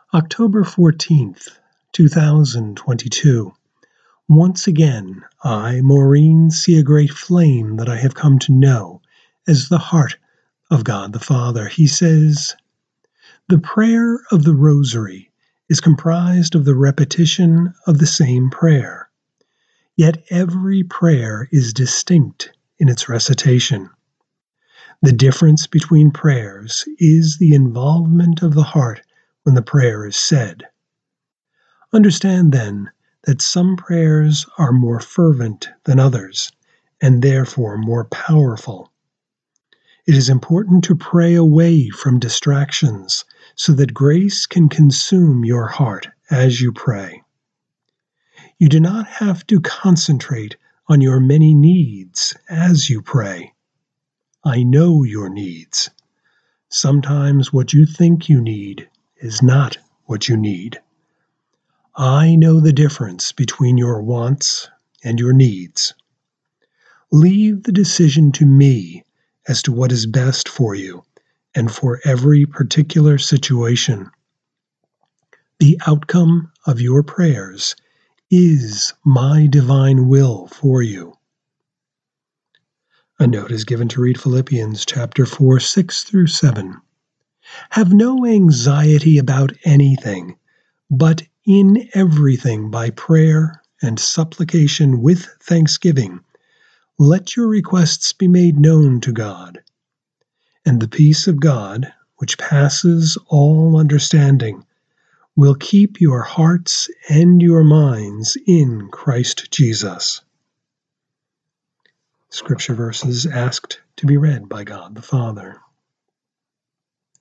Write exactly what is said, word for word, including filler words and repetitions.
October fourteenth, two thousand twenty-two. Once again, I, Maureen, see a great flame that I have come to know as the heart of God the Father. He says, "The prayer of the Rosary is comprised of the repetition of the same prayer. Yet every prayer is distinct in its recitation. The difference between prayers is the involvement of the heart when the prayer is said. Understand, then, that some prayers are more fervent than others, and therefore more powerful. It is important to pray away from distractions so that grace can consume your heart as you pray. You do not have to concentrate on your many needs as you pray. I know your needs. Sometimes what you think you need is not what you need. I know the difference between your wants and your needs. Leave the decision to me as to what is best for you and for every particular situation. The outcome of your prayers is my divine will for you." A note is given to read Philippians chapter four, six through seven. "Have no anxiety about anything, but in everything by prayer and supplication with thanksgiving, let your requests be made known to God. And the peace of God, which passes all understanding, will keep your hearts and your minds in Christ Jesus." Scripture verses asked to be read by God the Father.